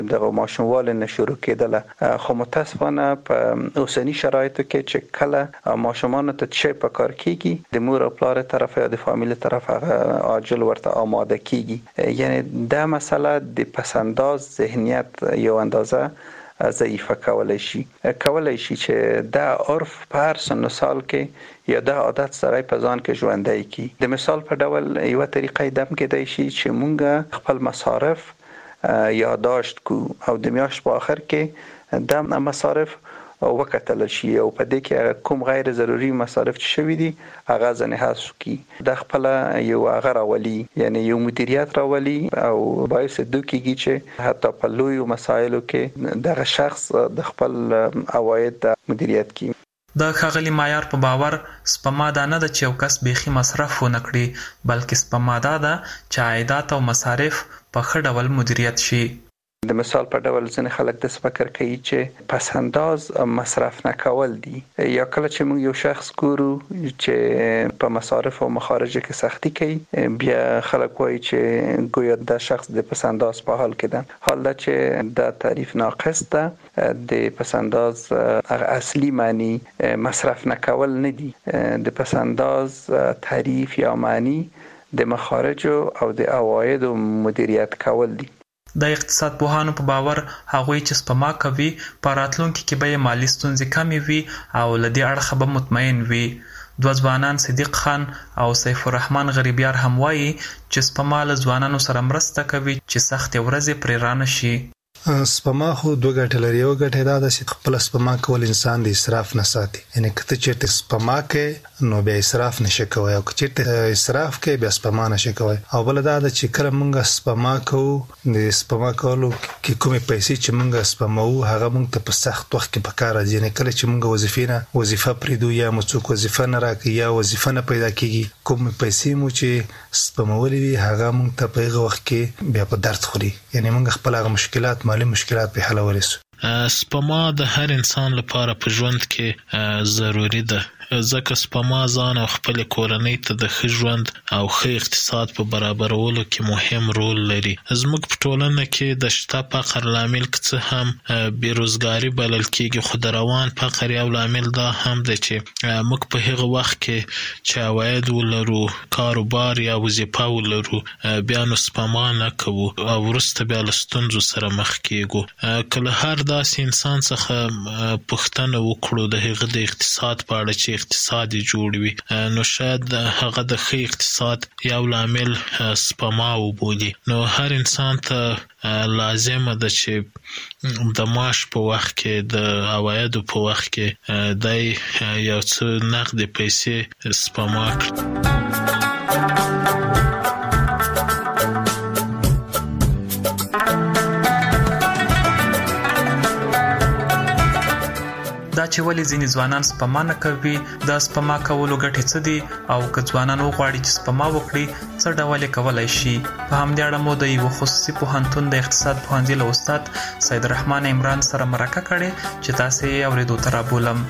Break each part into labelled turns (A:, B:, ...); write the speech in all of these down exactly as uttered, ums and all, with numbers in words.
A: دغه ماشوموالي نه شروع کېدله، خو متاسفانه په اوسني شرایطو کې چې کله ماشومانو ته څه په کار کېږي د مور او پلار طرفه یا د فامیل طرفه عاجل ورته آماده کېږي. یعنی دا مسله د پسنداز ذهنیت یو اندازه ضعیفه کولای شي کولای شي چې دا عرف په هر سن و سال کې یا دا عادت سره په ځان کې ژوندی کی. د مثال په ډول یو طریقې دم کېدای شي چې مونږ خپل مصارف یادداشت کو او د میاشت په آخر کې د مصارف وکتل شي او په دې کې کوم غیر ضروري مصارف چې شوي دي هغه ځنه حذف کی. د خپل یو هغه راولي یعنی یو مدیریت راولي او باعث دوی کېږي چې حتی په لوی مسایلو کې دغه شخص د خپل عواید مدیریت کوي.
B: د ښاغلي معیار په باور سپما دا نه ده چې یو کس بیخي مصرف ونه کړي، بلکې سپما دا ده چې عایدات او مصارف په ښه ډول مدیریت شي.
A: د مثال په ډول ځینې خلک د فکر کوي چې پسنداز مصرف نه کول دي، یا کله چې موږ یو شخص ګورو چې په مصارف او مخارج کې سختی کوي بیا خلک وایي چې ګویا د شخص د پسنداز په حال کې ده، حال دا چې د تعریف ناقص ده. د پسنداز اصلي معنی مصرف نه کول نه دي، د پسنداز تعریف یا معنی د مخارج او د عواید مدیریت کول دي.
B: د اقتصاد پوهانو په باور هغوی چې سپما کوي په راتلونکي کې به یې مالي ستونزې کمې وي او له دې اړخه به مطمئن وي. دوه ځوانان صدیق خان او سیف الرحمن غریبیار هم وایي چې سپما له ځوانانو سره مرسته کوي چې سختې ورځې پرې رانه شي.
C: سپما خو دوه ګټې لري. یو ګټه دا ده چې خپل سپما کول انسان د اسراف نه ساتي، یعنی که ته چېرته سپما کوې نو بیا اسراف نشي کوی، او که چېرته اسراف کوې بیا سپما نشي کوی. او بله دا ده چې کله موږ سپما کوو د سپما کولو کې کومې پیسې چې موږ سپموو هغه موږ ته په سخت وخت کې په کار راځي. یعنی کله چې موږ وظیفې نه وظیفه پرېږدو یا مو څوک وظیفه نه راکوي یا وظیفه نه پیدا کېږي، کومې پیسې مو چې سپمولې وي هغه موږ ته په هغه وخت کې بیا په درد خوري، یعنی موږ خپل هغه مشکلات مالی مشکلات په حلولی سو.
D: سپما د هر انسان لپاره په ژوند کې ضروری ده، ځکه سپما ځان او خپل کورنۍ ته د ښه ژوند او ښه اقتصاد په برابرولو کې مهم رول لري. زموږ په ټولنه کې د شته فقر لامل که څه هم بیروزګاري بلل کېږي، خو د روان فقر یو لامل دا هم ده چې موږ په هغه وخت کې چې عواید ولرو، کاروبار یا وظیفه ولرو، بیا نو سپما نه کوو او وروسته بیا له ستونزو سره مخ کېږو. که له هر داسې انسان څخه پوښتنه وکړو د هغه د اقتصاد په اړه چې اقتصاد جوړ وي، نو شاید هغه د ښه اقتصاد یو لامل سپما وبولي. نو هر انسان ته لازمه ده چې د معاش په وخت کې د عوایدو په وخت کې دی یو څه نقدې پیسې سپما کړي.
B: دا چې ولې ځینې ځوانان سپما نه کوي، دا سپما کولو ګټې څه دي، او که ځوانان وغواړي چې سپما وکړي څه ډول یې کولی شي. په همدې اړه مو د یوه خصوصي پوهنتون د اقتصاد پوهنځي له استاد سید الرحمن عمران سره مرکه کړې چې تاسې یې اورېدو ته رابولم.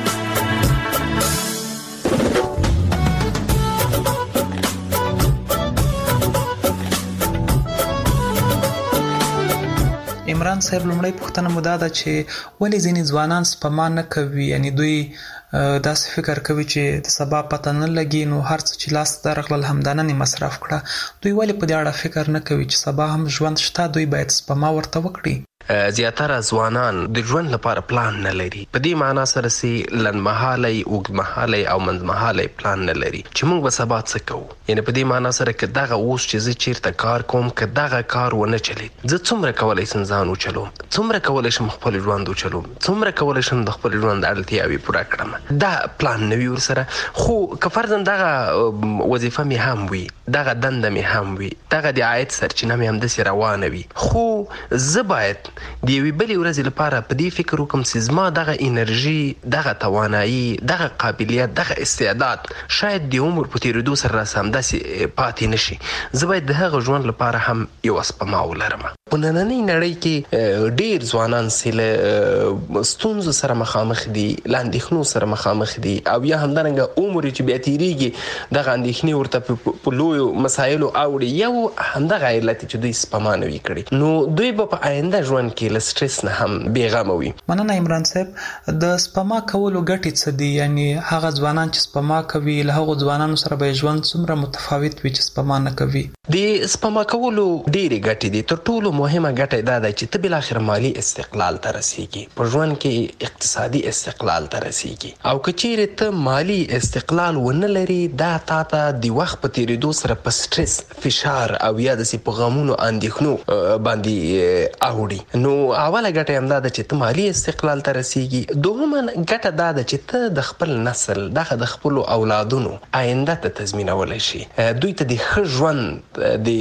B: عمران صاحب، لومړی پوښتنه مو دا ده چې ولې ځینې ځوانان سپما نه کوي، یعنی دوی داسې فکر کوي چې د سبا پته نه لګي نو هر څه چې لاس ته درغلل همدا نن مصرف کړه. دوی ولې په دې اړه فکر نه کوي چې سبا هم ژوند شته، دوی باید سپما ورته وکړي؟
E: زیاتره ځوانان د ژوند لپاره پلان نه لري، په دې معنا سره چې لنډمهالی، اوږدمهالی او منځمهالی پلان نه لري چې موږ به سبا څه کوو. یعنی په دې معنا سره که دغه اوس چې زه چیرته کار کوم که دغه کار ونه چلید، زه څومره کولی شم ځان وچلوم، څومره کولی شم خپل ژوند وچلوم، څومره کولی شم د خپل ژوند اړتیاوې پوره کړم. دا پلان نه وي ورسره. خو که فرضاً دغه وظیفه مې هم وي، دغه دنده مې هم وي، دغه د عاید سرچینه مې همداسې روانه وي، خو زه باید د یوې بلې ورځې لپاره په دې فکر وکړم چې زما دغه انرژي، دغه توانایي، دغه قابلیت، دغه استعداد شاید د عمر په تېرېدو سره راسه همداسې پاتې نه شي. زه باید د هغه ژوند لپاره هم یوه سپما ولرم. په نننۍ نړۍ کې ډېر ځوانان چې له ستونزو سره مخامخ دي، له اندېښنو سره مخامخ دي، او یا همدارنګه عمر چې بیا تېرېږي دغه اندېښنې ورته په لویو مسایلو اوړي. یو همدغه علت چې دوی سپما نه وي کړې، نو دوی به په آینده ژوند ژوند کې له سټرس نه هم بیغمه وي.
B: مننه عمران صاحب. د سپما کولو ګټې څه دي؟ یعنی هغه ځوانان چې سپما کوي له هغو ځوانانو سره به ژوند څومره متفاوت وي چې سپما نه کوي؟
E: د سپما کولو ډېرې ګټې دي. تر ټولو مهمه ګټه دا ده چې ته بالاخره مالی استقلال ته رسیږي، په ژوند کې اقتصادي استقلال ته رسیږي. او که چیرې ته مالی استقلال ونه لري دا تا ته د وخت په تېرېدو سره په سټرس، فشار او یا داسې په غمونو اندېښنو باندې اوړي. نو اوله ګټه همدا ده چې ته مالی استقلال ته رسیږي. دوهمه ګټه دا ده چې ته د خپل نسل دغه د خپلو اولادونو آینده ته تضمینولی شي، دوی ته د ښه ژوند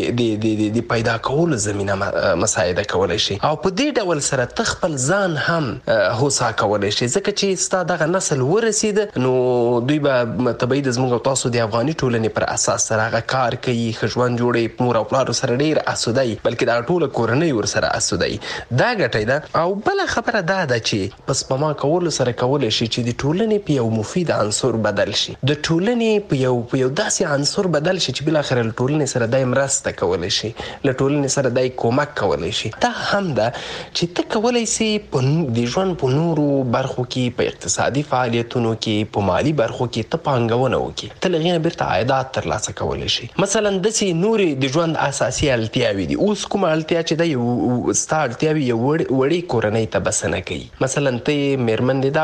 E: د د پیدا کولو زمینه مساعده کولی شي. او په دې ډول سره ته خپل ځان هم هوسا کولی شي، ځکه چې ستا دغه نسل ورسېده نو دوی به طبیعي د زموږ او تاسو د افغاني ټولنې پر اساس سره هغه کار کوي، ښه ژوند جوړوي، مور او پلارو سره ډېر اسوده وي، بلکې دا ټوله کورنۍ ورسره اسوده وي. دا ګټه ده. او بله خبره دا ده چې په سپما کولو سره کولی شي چې د ټولنې په یو مفید عنصر بدل شي، د ټولنې په یو په یو داسې عنصر بدل شي چې بالاخره له ټولنې سره دای مرسته کولی شي، له ټولنې سره دای کومک کولی شي. دا هم ده چې ته کولی سي د ژوند په نورو برخو کې، په اقتصادي فعالیتونو کې، په مالي برخو کې ته پانګونه وکړي، ته له هغې نه بیرته عایدات ترلاسه کولی شي. مثلا داسې نورې د ژوند اساسي اړتیاوې دي. اوس کومه اړتیا چې ده یو ستا اړتیاوې یو وړې کورنۍ ته بسنه کوي. مثلا ته یې مېرمن دې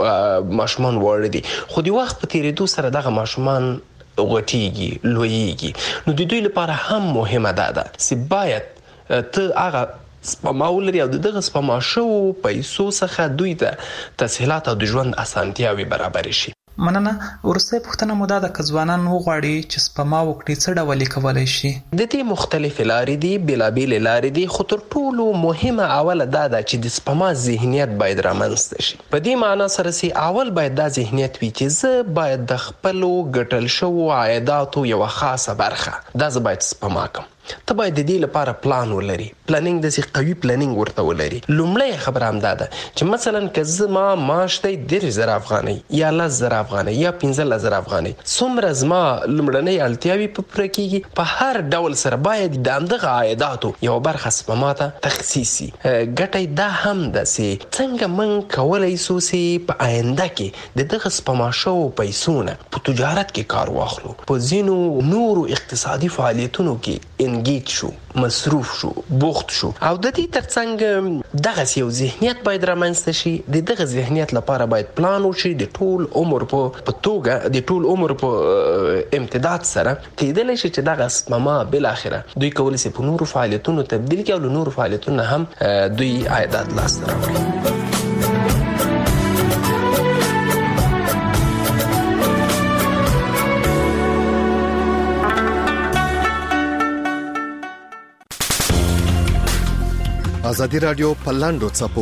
E: دا ماشومان واړه دي، خو د وخت په تېرېدو سره دغه ماشومان غټېږي، لویېږي. نو د دوی لپاره هم مهمه دا ده چې باید ته هغه سپما ولري او د دغه سپما شوو پیسو څخه دوی ته تسهیلات او د ژوند اسانتیاوې برابرې شي.
B: مننه. وروستۍ پوښتنه مو دا ده که ځوانان وغواړي چې سپما وکړي څه ډول یې کولی شي؟
E: د دې مختلفې لارې دي، بېلابېلې لارې دي، خو تر ټولو مهمه اوله دا ده چې د سپما ذهنیت باید رامنځته شي. په دې معنا سره چې اول باید دا ذهنیت وي چې زه باید د خپلو ګټل شوو عایداتو یوه خاصه برخه دا زه باید سپما کړم. ته باید د دې لپاره پلان ولري، پلانینګ داسې قوي پلانینګ ورته ولري. لومړی خبره همدا ده چې مثلا که زما معاش دی دېرش زره افغانۍ یا لس زره افغانۍ یا پنځلس زره افغانۍ، څومره زما لومړنۍ اړتیاوې په پوره کېږي، په هر ډول سره باید د همدغه عایداتو یوه برخه سپما ته تخصیص شي. ګټه دا هم ده چې څنګه موږ کولی سو چې په آینده کې د دغه سپما شوو پیسو نه په تجارت کې کار واخلو، په ځینو نورو اقتصادي فعالیتونو کې انګیج شو، مصروف شو، بوخت شو. او د دې ترڅنګ دغسې یو ذهنیت باید رامنځته شي. د دغه ذهنیت لپاره باید پلان وشي د ټول عمر په توګه، د ټول عمر په امتداد سره کېدلی شي چې دغه سپما بالاخره دوی کولی شي په نورو فعالیتونو تبدیل کړي او له نورو فعالیتونو هم دوی عایدات لاسته راوړي.
F: ازادي رادیو پر لاندو چپو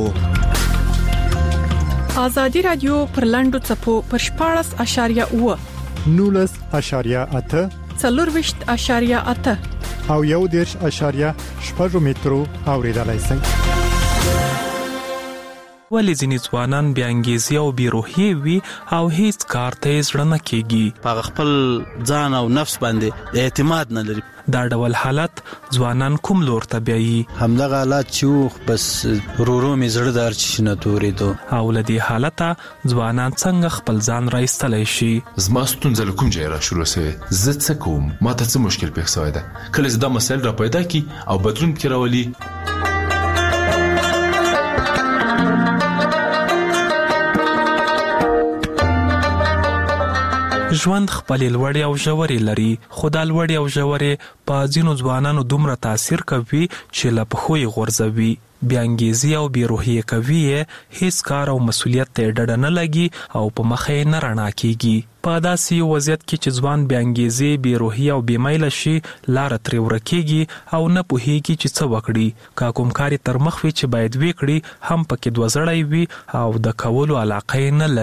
G: ازادي رادیو پر لاندو چپو پر شپاړس اشاریه اوه
H: نولس اشاریه اته
G: څلور وشت اشاریه اته
H: او یو دیرش اشاریه شپږ مترو اوریدلای شئ.
B: ولې ځینې ځوانان بې انګیزې او بې روحیې وي او هیڅ کار ته یې زړه نه کېږي؟
I: په خپل ځان او نفس باندې اعتماد نه لري.
B: دا ډول حالت ځوانان کوم لور ته بیایي؟
I: همدغه حالت چې بس ورو مې زړه د هر څه نه تورېدو.
B: او له دې حالته ځوانان څنګه خپل ځان را ایستلی شي؟
J: زما ستونزه له کوم ځایه را شروع سوې، زه څه کوم، ما ته څه مشکل پېښ سوی ده. کله چې دا مسایل را پیدا کړي او بدلون پکې راولي،
B: ژوند خپلې لوړې او ژورې لري، خو دا لوړې او ژورې په ځینو ځوانانو دومره تاثیر کوي چې له پښو یې غورځوي. بې انګیزې او بې روحیې کوي یې، هیڅ کار او مسؤلیت ته یې ډډه نه لګي او په مخه یې نه رڼا کېږي. په داسې یو وضعیت کې چې ځوان بې انګیزې، بې روحیې او بې میله شي، لاره ترې ورکېږي او نه پوهېږي چې څه وکړي. که کوم کار یې تر مخ وي چې باید ویې کړي هم پکې دوه زړی وي او د کولو علاقه یې نه لري.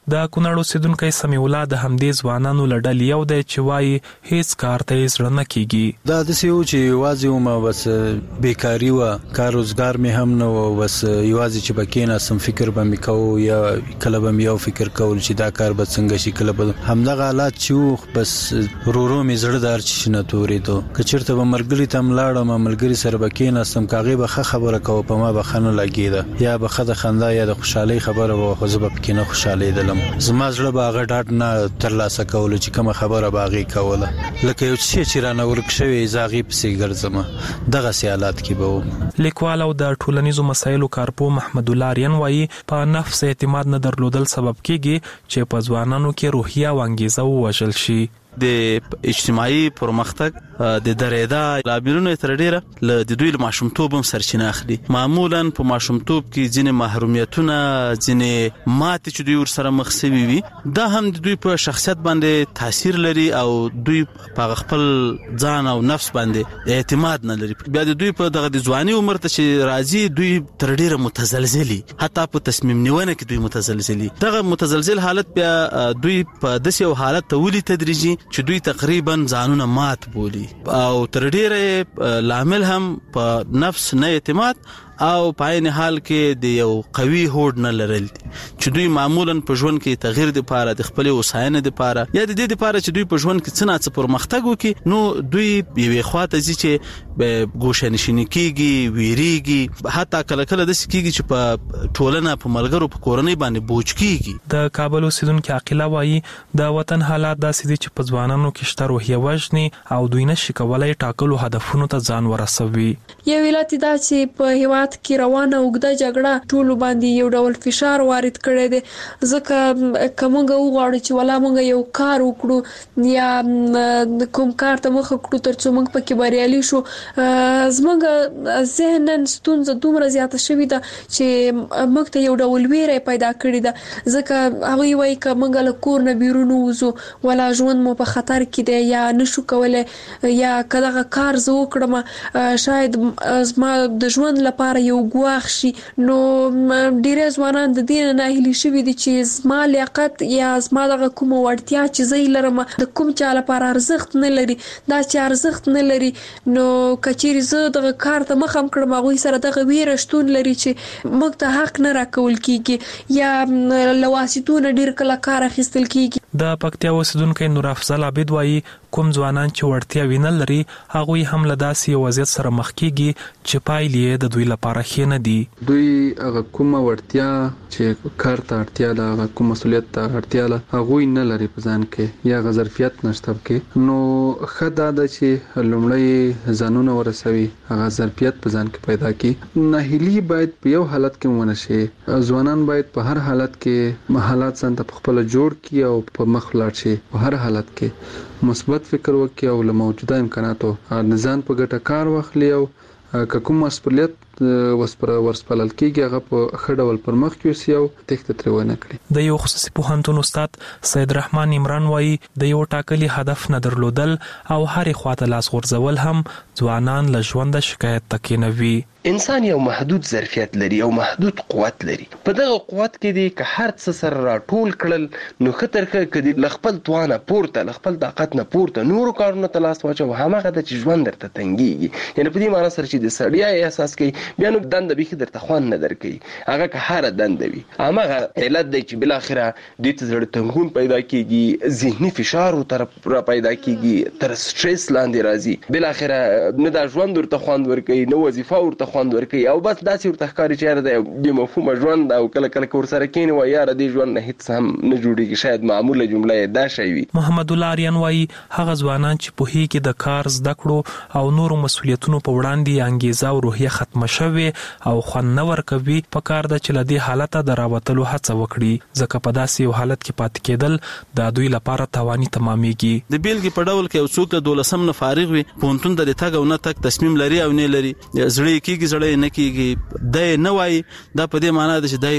B: د کونړ اوسیدونکو سمیع الله د همدې ځوانانو له ډلې یو دی چې وایي هیڅ کار ته یې زړه نه کیږي.
I: دا داسې و چې یوازې وم بس بیکاري وه، کار روزګار مې هم نه و، بس یوازې چې به کېناستم فکر به مې کوو یا کله به مې یو فکر کول چې دا کار به څنګه شي، کله به همدغه حالات چې و بس ورو ورو مې زړه د هر څه نه تورېدو. که چېرته به ملګري ته هم لاړم ملګري سره به کېناستم که هغې به ښه خبره کوه په ما به ښه نه لګېده، یا به ښه د خندا یا د خوشحالۍ خبره به خو زه به پکې نه خوشحالېدلم. زما زړه به هغه ډاډ نه ترلاسه کولو چې کومه خبره به هغې کوله، لکه یو څه چې رانه ورک شوی زه هغې پسې ګرځم. دغسې حالات کې به وم.
B: لیکوال او د ټولنیزو مسایلو کارپوه محمد الله آریان وایي په نفس اعتماد نه درلودل سبب کېږي چې په ځوانانو کې روحیه او انګیزه ووژل شي.
K: د اجتماعي پرمختګ د درېدا لاملونه تر ډیره له د دوی له ماشومتوب هم سرچینه اخلي. معمولا په ماشومتوب کې ځینې محرومیتونه، ځینې ماتې چې دوی ورسره مخ شوي وي، دا هم د دوی په شخصیت باندې تاثیر لري او دوی په خپل ځان او نفس باندې اعتماد نه لري. بیا د دوی په دغه د ځواني عمر ته چې راځي دوی تر ډیره متزلزلي، حتی په تصمیم نیونه کې دوی متزلزلي. دغه متزلزل حالت بیا دوی په داسې یو حالت ته ولي تدریجي چې دوی تقریبا ځانونه مات بولي او تر ډیره لامل هم په نفس نه اعتماد او په عین حال کې د یو قوي هوډ نه لرل دي چې دوی معمولا په ژوند کې تغییر د پاره د خپل وساینه د پاره یا د دې د پاره چې دوی په ژوند کې څه نه څه پرمختګ وکړي، نو دوی یوې خواته ځي چې به ګوښه کېږي، ویریږي، حتی کله کله داسې کېږي چې په ټولنه په ملګرو په کورنۍ باندې بوج کېږي.
B: د کابل اوسیدونکو عاقله وایي د وطن حالات داسې دي چې په ځوانانو کې شته روحیه وژني او دوی نشي کولای ټاکلو هدفونو ته ځان ورسوي.
G: یو علت دا چې په هیواد کې روانه اوږده جګړه ټولو باندې یو ډول فشار وارد کړی دی، ځکه کومه وغواړو چې ولا موږ یو کار وکړو یا کوم کار ته مخ کړو تر څو موږ پکې بریالي شو، زموږ ذهنن ستونزه دومره زیاته شوې ده چې موږ ته یو ډول ویره پیدا کړې ده، ځکه هغه وایي که موږ له کور نه بیرون وځو ولا ژوند مو په خطر کې دی یا نشو کولای یا کله کار زه وکړم شاید زما د ژوند لپاره یو ګواښ شي. نو ډیره ځوانان د دې نه هیلي شوي دي چې زما لیاقت یا زما دغه کومه وړتیا چې زه لرم د کوم چا لپاره ارزښت نه لري، دا چې ارزښت نه لري نو کچېرې زه دغه کار ته مخ هم کړم هغوی سره دغه ویره شتون لري چې موږ ته حق نه راکول کېږي یا له واسطو نه ډېر کله کار اخیستل کېږي.
B: د پکتیا اوسیدونکی نور افضل عابد وایي کوم ځوانان چې وړتیا وینه لري هغوی هم له داسې یو وضعیت سره مخ کېږي چې پایلې د دوی لپاره ښې نه دي.
L: دوی هغه کومه وړتیا چې کار ته اړتیا ده، هغه کوم مسؤلیت ته اړتیا ده، هغوی نه لري په ځان کې یا هغه ظرفیت نشته پکې. نو ښه دا ده چې لومړی ځانونه ورسوي، هغه ظرفیت په ځان کې پیدا کړي. ناهیلي باید په یو حالت کې ونه شي. ځوانان باید په هر حالت کې حالات ځان ته په خپله جوړ کړي او په مخ ولاړ شي. په هر حالت کې مثبت فکر وکړي او له موجوده امکاناتو ځان په ګټه کار واخلي او که کوم مسؤلیت ورسپارل کېږي هغه په ښه ډول پر مخ یوسي او تېښته ترې ونه کړي.
B: د یو خصوصي پوهنتون استاد سید رحمان عمران وایي د یو ټاکلي هدف نه درلودل او هرې خواته لاس غورځول هم ځوانان له ژونده شکایت ته کېنوي.
E: انسان یو محدود ظرفیت لري او محدود قوت لري. په دغه قوت کې دی که هر څه سره راټول کړل نو ښه تر ښه که د خپل توانه پورته له خپل طاقت نه پورته نورو کارونو ته لاس واچوه، هماغه ده چې ژوند درته تنګېږي. یعنې په دې معنا سره چې د ستړیا احساس کوي بیا نو دنده بیخي درته خوند نه درکوي، هغه که هره دنده وي. هماغه علت دی چې بالاخره دې ته زړه تنګون پیدا کېږي، ذهني فشار ورته را پیدا کېږي، تر سټرس لاندې راځي، بالاخره نه دا ژوند ورته خوند ورکوي نه وظیفه ورته خوند ورکوي او بس داسې ورته ښکاري چې یاره د بې مفهومه ژوند او کله کله که ورسره کښېني وایي یاره دې ژوند نه هېڅ هم نه جوړېږي. شاید معموله جمله یې دا شی وي.
B: محمد الله آریان وایي هغه ځوانان چې پوهېږي د کار زده کړو او نورو مسؤلیتونو په وړاندې انګیزه او روحیه ختمه شوې او خوند نه ورکوي، په کار ده چې له دې حالته د راوتلو هڅه وکړي، ځکه په داسې یو حالت کې پاتې کېدل د دوی لپاره تاواني تمامېږي.
K: د بیلګې په ډول کې یو څوک د دولسم نه فارغ وي، پوهنتون ته د تګ او نه تګ تصمیم لري او نه لري، زړه یې کېږي زړه یې نه کېږي، دی نه وایي، دا په دې معنا ده چې دی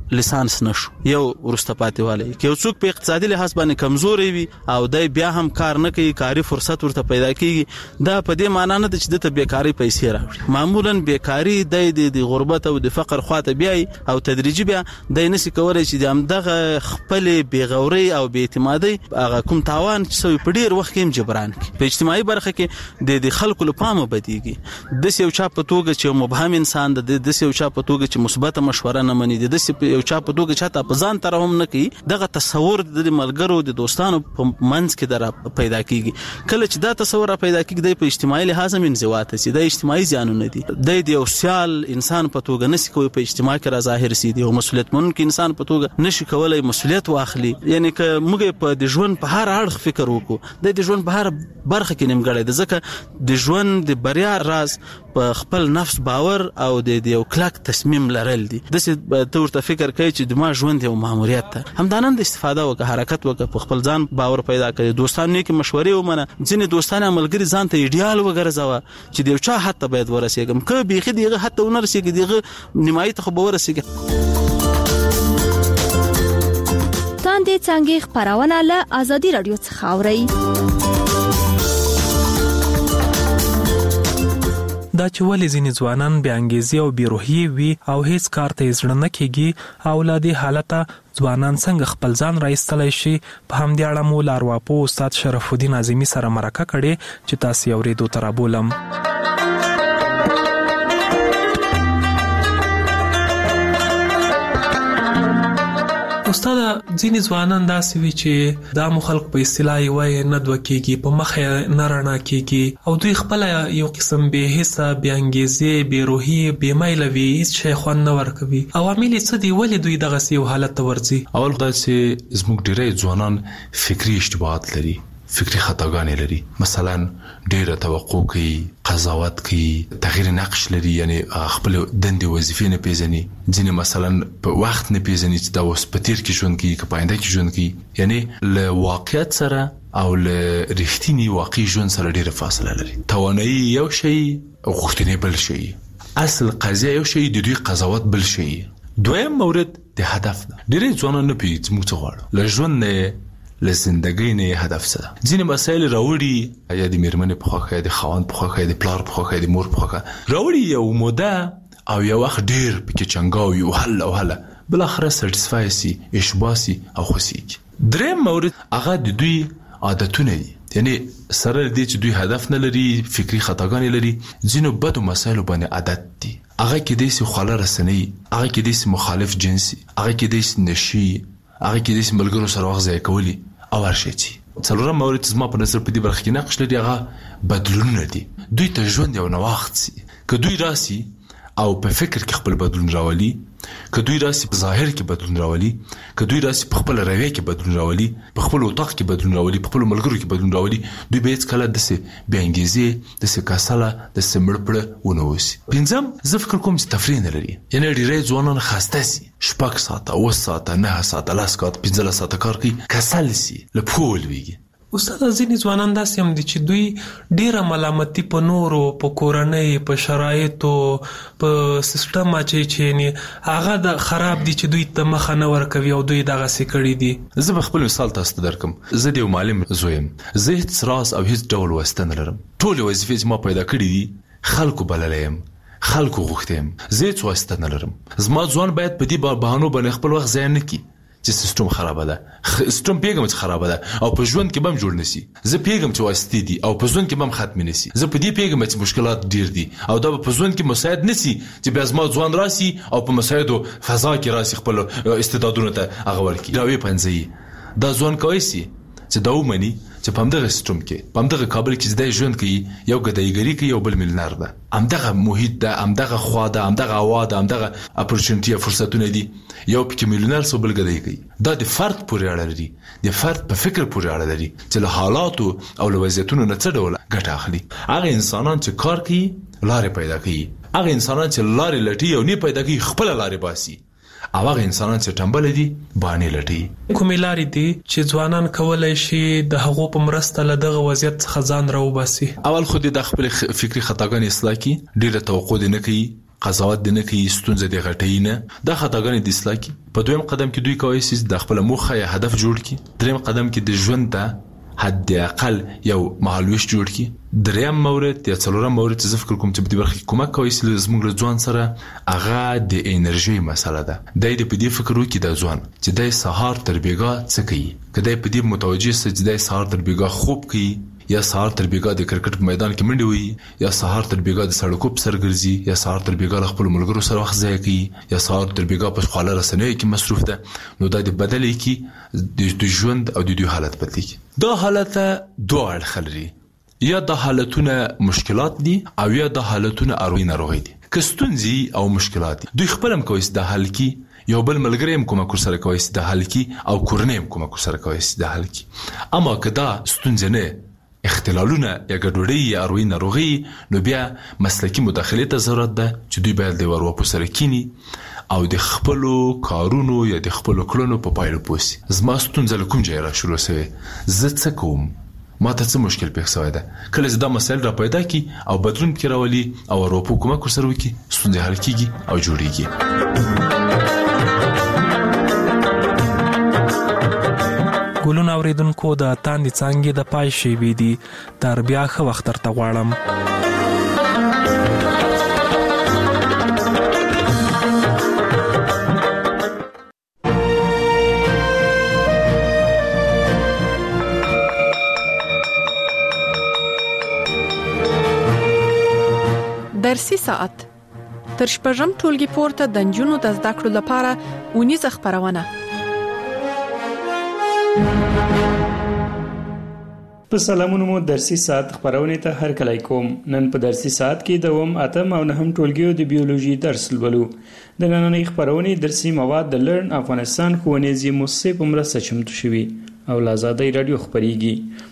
K: لیسانس نشو یو ورسته پاتېوالی کې یو څوک په اقتصادي لحاظ باندې کمزوري وي او دای بیا هم کار نه کوي کاري فرصت ورته پیدا کیږي دا په دې معنی نه ده چې د بیکاری پیسې راوړي معمولا بیکاری د غربت او د فقر خواته بیاي او تدریجي بیا د نسی کولای چې د امدغه خپل بیغوري او بې اعتمادي هغه کوم تاوان چې سوي په ډیر وخت کې جبران کی په اجتماعي برخه کې د خلکو لپاره بدیږي د یو چا په توګه چې مبهم انسان د د یو چا په توګه چې مثبت مشوره نه مني د یو چا په توګه چې تا په ځان ترهم نه کوي دغه تصور د ملګرو د دوستانو په منځ کې در پیدا کیږي کله چې دا تصور پیدا کیږي په اجتماعي لحاظ هم انزواات سي د اجتماعي زیانونه دي د یو سیال انسان په توګه نشي کوي په اجتماع کې را ظاهر سي دی او مسؤلیت منونکي انسان په توګه نشي کولای مسؤلیت واخلي یعنی که موږ په د ژوند په هر اړخ فکر وکړو د ژوند په هر برخه کې نیمګړی د ځکه د ژوند د بریا راز په خپل نفس باور او د یو کلک تصمیم لرل دي د څه ته ورته فکر کوي چې د ما ژوند یو ماموریت ده همدانن د استفاده وکړه حرکت وکړه په خپل ځان باور پیدا کړي دوستانو کې مشورې ومنه ځینې دوستانه ملګری ځان ته ایډیال وګرځاوه چې د یو چا حتی باید ورسېږم که بیخي دیغه حتی ونرسېږي دیغه نیمایي ته خو به ورسېږي
M: تاندې څنګه خبرونه له آزادي رادیو څخه اورئ
B: دا چې ولې ځینې ځوانان بې انګیزې او بې روحیې وي او هیڅ کار ته یې زړه نه کېږي او له دې حالته ځوانان څنګه خپل ځان راایستلی شي په همدې اړه مو له ارواپوه استاد شرف الدین اعظمي سره مرکه کړې چې تاسې یې اورېدو ته رابولم. استاد ځینې ځوانان داسې وي چې دا مو خلق په اصطلاح وایي نه دوه کېږي په مخ یې نه رڼا کېږي او دوی خپله یو قسم بې حسه بې انګیزې بې روحي بې میله وي هېڅ شی خوند نه ورکوي. عوامل یې څه دي ولې دوی دغسې یو حالت ته ورځي؟
J: اول خدای چې زموږ ډېری ځوانان فکري اشتباهات لري فکری خطاګانې لري مثلا ډېره توقع کوي قضاوت کوي تغییر نقش لري یعنی خپل دندې وظیفې نه پیژني ځینې مثلا په وخت نه پیژني چې دا اوس په تیر کې ژوند کوي که په آینده کې ژوند کوي یعنی له واقعیت سره او له رښتیني واقعي ژوند سره ډېره فاصله لري. توانایي یو شی غوښتنې بل شی اصل قضیه یو شی د دوی قضاوت بل شی. دویم مورد د هدف ده ډېری ځوانان نه پوهېږي چې موږ څه غواړو له ژوند نه له زندګۍ نه هدف څه ده. ځینې مسایل راوړي یا د میرمنې په خوښه یا د خاوند په خوښه یا د پلار په خوښه یا د مور په خوښه راوړي یو موده او یو وخت ډېر پکې چنګاوي او هله او هله بالاخره سټیسفای سي اشباه سي او خوښیږي. دریم مورد هغه د دوی عادتونه دي یعنی سره دې چې دوی هدف نه لري فکری خطاګانې لري ځینو بدو مسایلو باندې عادت دي هغه کې دې سي خواله رسنۍ هغه کې دې سي مخالف جنسي هغه کې دې سي نشي هغه کې دې سي ملګرو سره وخت ضایع کولي او هرشي چې څلورم مورد زما په نظر په دې برخه کې نقش لري هغه بدلونونه دي. دوی ته ژوند یو نوښت سي که دوی راسي او په فکر کې خپل بدلون راولي که دوی راسي په ظاهر کې بدلون راولي که دوی راسي په خپل رویه کې بدلون راولي په خپل اتاق کې بدلون راولي په خپل ملګرو کې بدلون راولي دوی به هیڅ کله داسې بې انګیزې داسې کسله داسې مړ پړه ونه اوسي. پنځم زه فکر کوم چې تفریح نه لري یعنی ډېری ځوانان خسته سي شپږ ساعته اوه ساعته نهه ساعته لس ساعته پنځلس ساعته کار کوي کسل سي له پښو ولوېږي.
B: استاد ځینې ځوانان داسې هم دي چې دوی ډېره ملامتي په نورو په کورنۍ په شرایطو په سیستم اچوي چې یعنې هغه د خراب دي چې دوی ته مخه نه ورکوي او دوی دغسې کړي دي.
J: زه به خپل مثال تاسو ته درکم زه د یو معلم زوی یم زه هېڅ راز او هېڅ ډول واسطه نه لرم ټولې وظیفې چې ما پیدا کړي دي خلکو بللی یم خلکو غوښتی یم زه هېڅ واسطه نه لرم. زما ځوان باید په دې بهانو باندې خپل وخت ضایع نه کړي چې سیستم خرابه ده سیستم پیغام چې خرابه ده او په ژوند کې به هم جوړ نشي زه پیغام چې واسطې دي او په ژوند کې به هم ختم نشي زه په دې پیغام چې مشکلات ډیر دي او دا په ژوند کې مساعد نشي چې بیا زما ځوان راسي او په مساعدو فضا کې راسي خپل استعدادونه ته هغه ورکړي راوي پنځي دا ځوان کوي چې دا ومني چې په همدغه سیستم کې په همدغه کابل کې زده ژوند کوي یو ګدایګري کوي یو بل ملنار ده همدغه محیط ده همدغه خوا ده همدغه هوا ده همدغه اپورچونټي فرصتونه دي یو پکې ملنار سو بل ګدای کوي. دا د فرد پورې اړه لري د فرد په فکر پورې اړه لري چې له حالاتو او له وضعیتونو نه څه ډول ګټه اخلي. هغه انسانان چې کار کوي لارې پیدا کوي هغه انسانان چې لارې لټي او نه پیدا کوي خپل لارې باسي او هغه انسانان چې ټمبل دي باندې لټي.
B: کومې لارې دي چې ځوانان کولای شي د هغو په مرسته له دغه وضعیت څخه ځان راوباسي؟
J: اول خو د خپل فکری خطاګانې اصلاح کړي ډېره توقع دې نه کوي قضاوت دنه کوي ستونزې د غټي نه د خطاګانې د اصلاح کی په دویم قدم کې دوی کوي چې د خپل موخه یا هدف جوړ کی دریم قدم کې د ژوند ته حد اقل یو مهالويش جوړ کی دریم مورد یا څلورم مورد چې فکر کوم چې په دې برخه کې کومک کوي چې زموږ ځوان سره هغه د انرژي مسله ده د دې په دې فکر وکړي د ځوان چې د سهار تر بیګا څه کوي کله په دې متوجه سي چې د سهار تر بیګا خوب کوي یا سهار تر بیګا د کرکټ په میدان کې منډي وي یا سهار تر بیګا د سړکو په سر ګرځي یا سهار تر بیګا خپل ملګرو سره وخت ضایع کوي یا سهار تر بیګا په خواله رسنۍ کې مصروف ده نو د بدلې کې د ژوند او د دوی حالت بدلېږي دا حالت دوه اړخ لري یا د حالتونه مشکلات دي او یا د حالتونه اروي ناروغي دي کستونزي او مشکلات دي دوی خپل هم کوي د حل کې یو بل ملګری هم کومه کور سره کوي د حل کې او کورنۍ هم کومه کور سره کوي د حل کې اما کدا ستونزه نه اختلالونه یا ګډوډي یا اروي ناروغي نو بیا مسلکی مداخله ته ضرورت ده چې دوی باید د ورو په سره کینی او د خپل کارونو یا د خپل کلونو په پایله پوسی زما ستونزه کوم ځای را شروع شوه زه څه کوم ما ته څه مشکل پیښ شوی ده کله چې دا مسایل را پیدا کی او بدلون کې راولي او ورو په کومه کور سره وکي ستونزه حل کیږي او جوړیږي
N: ګلون اوریدونکو د تاندې څنګه د پای شی وی دي تر بیا خو وخت ترته غواړم
O: درسي ساعت تر شپږم ټولګي پورته د نجونو د زده کړو لپاره ونیزه خبرونه
P: په سلامونو مو درسي ساعت خبرونه ته هر کله کوم نن په درسي ساعت کې دوم اتم او نهم ټولګیو د بیولوژي درس ولولو د نننۍ خبرونه درسي مواد د لرن افغانستان ښوونیزي مؤسسې په مرسته چمتو شوي او له آزادۍ رادیو خبريږي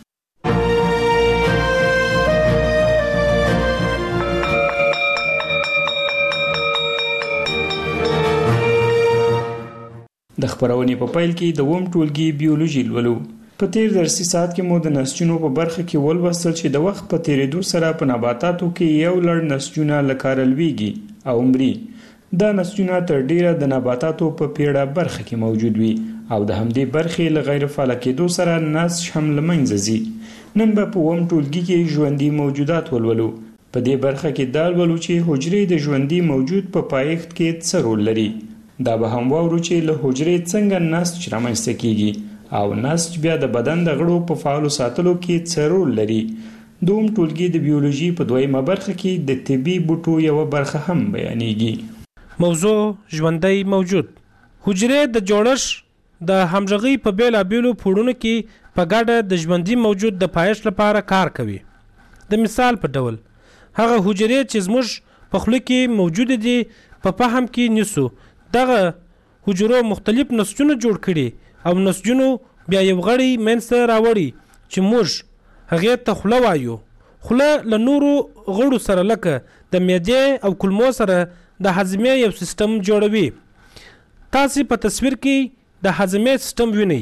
P: د خبرونه په پیل کې دوم ټولګي بیولوژي ولولو په تیر درسي ساعت کې مو د نسجونو په برخه کې ولوستل چې د وخت په تیریدو سره په نباتاتو کې یو لړ نسجونه لکارلويږي او عمري دا نسجونه تر ډیره د نباتاتو په پیړه برخه کې موجود وي او د همدې برخې له غیر فعال کېدو سره نسج هم لمنځه ځي نن به په وم ټولګي کې ژوندۍ موجودات ولولو په دې برخه کې دا ولولو چې حجرې د ژوندۍ موجود په پایښت کې څه رول لري دا به هم وورو چې له حجرې څنګه نسج رامنځته کیږي او نسج بیا د بدن د غړو په فعال ساتلو کې څه رول لري دوم ټولګي د بیولوژي په دویمه برخه کې د طبي بوټو یو برخه هم بیانېږي
N: موضوع ژوندۍ موجود حجرې د جوړښت د همغږي په بیلابیلو پوړونو کې په ګډه د ژوندۍ موجود د پایښت لپاره کار کوي د مثال په ډول هغه حجرې چې زموږ په خوله کې موجود دي په فهم کې نیسو دغه حجرو مختلف نسجونه جوړ کړي او نسجونو بیا یو غړی منځ راوړي چې موږ هغه ته خوله وایو خوله له نورو غړو سره لکه د معدې او کولمو سره د هضمي یو سیستم جوړوي تاسو په تصویر کې د هضمي سیستم وینئ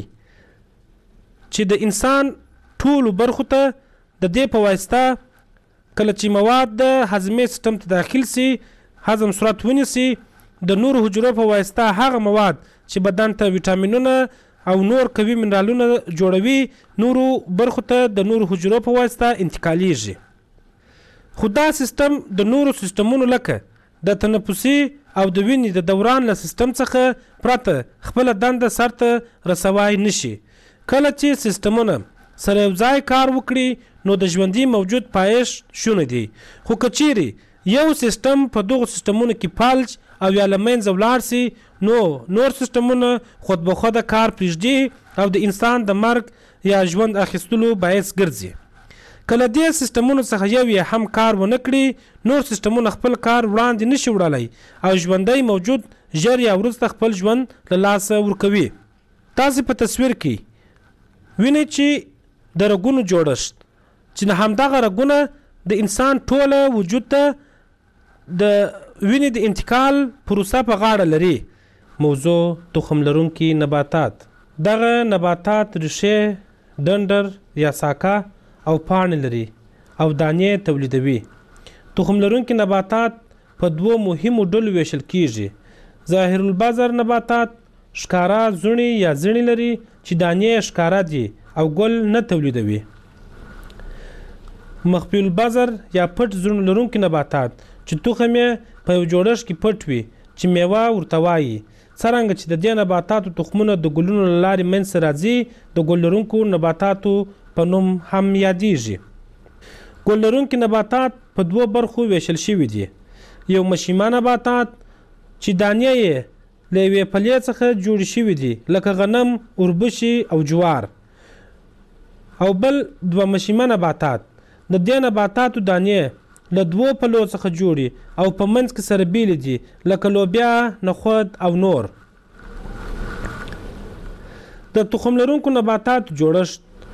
N: چې د انسان ټول برخو ته د دې په واسطه کله چې مواد د هضمي سیستم ته داخل سي هضم صورت ونیسي د نورو حجرو په واسطه هغه مواد چې بدن ته ویټامینونه او نور قوي منرالونه جوړوي نورو برخو ته د نورو حجرو په واسطه انتقالېږي خو دا سیستم د نورو سیستمونو لکه د تنفسي او د وینې د دوران له سیستم څخه پرته خپل دنده سرته رسوای نشي کله چې سیستمونه سره یو ځای کار وکړي نو د ژوندۍ موجود پایښت شونه دي خو کچيري یو سیستم په دغه سیستمونو کې فالج او یا لمنځه ولاړ سي نو نور سیستمونه خود به خود کار پرېږدي او د انسان د مرګ یا ژوند اخیستلو باعث ګرځي کله دې سیستمونو څخه یو یې هم کار ونه کړي نور سیستمونه خپل کار وړاندې نشي وړلای او ژوندۍ موجود ژر یا وروسته خپل ژوند له لاسه ورکوي تاسو په تصویر کې وینئ چې د رګونو جوړښت چې همدغه رګونه د انسان ټوله وجود ته د وینې د انتقال پروسه په غاړه لري موضوع تخم لرونکي نباتات دغه نباتات ریښې ډنډر یا ساکه او پاڼې لري او دانې تولیدوي تخم لرونکي نباتات په دوو مهمو ډلو ویشل کیږي. ظاهر البصر نباتات ښکارا زړي یا زړي لري چې دانې ښکارا دي او ګل نه تولیدوي. مخفي البصر یا پټ زړونه لرونکي نباتات چې تخم یې په یو جوړښت کې پټ وي چې میوه ورته وایي. څرنګه چې د دې نباتاتو تخمونه د ګلونو له لارې منځته راځي د ګل لرونکو نباتاتو په نوم هم یادیږي. ګل لرونکي نباتات په دوو برخو ویشل شوي دي. یو مشیمه نباتات چې دانې یې له یوې پلې څخه جوړې شوي دي لکه غنم، اوربشې او جوار. او بل دوه مشیمه نباتات د دې نباتاتو دانې له دوو پلو څخه جوړي او په منځ کې سره بیلې دي لکه لوبیا، نخود او نور. د تخم لرونکو نباتاتو جوړښت.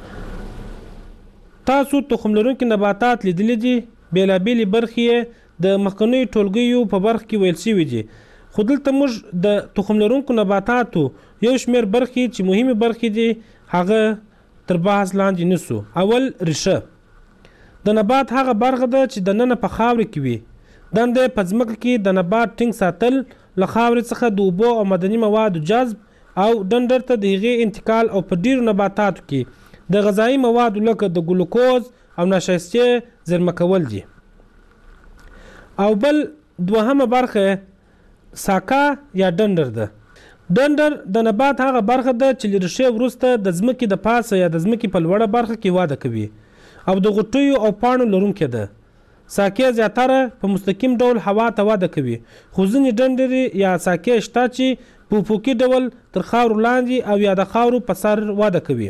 N: تاسو تخم لرونکي نباتات لیدلی دي. بېلابېلې برخې یې د مخکنیو ټولګیو په برخه کې ویل شوي دي، خو دلته موږ د تخم لرونکو نباتاتو یو شمېر برخې چې مهمې برخې دي هغه تر بحث لاندې نیسو. اول ریښه. د نبات هغه برخه ده چې د ننه په خاورې کې وي. دنده په ځمکه کې د نبات ټینګ ساتل، له خاورې څخه د اوبو او معدني موادو جذب او ډنډر ته د هغې انتقال او په ډیرو نباتاتو کې د غذایي موادو لکه د ګلوکوز او نشایستې زیرمه کول دي. او بل دوهمه برخه ساکا یا ډنډر ده. ډنډر د نبات هغه برخه ده چې له ریښې وروسته د ځمکې د پاسه یا د ځمکې په لوړه برخه کې واده کوي او د غوټیو او پاڼو لرونکې ده. ساکې زیاتره په مستقیم ډول هوا ته واده کوي، خو ځینې ډنډرې یا ساکې شته چې په افقي ډول تر خاورو لاندې او یا د خاورو په سر واده کوي.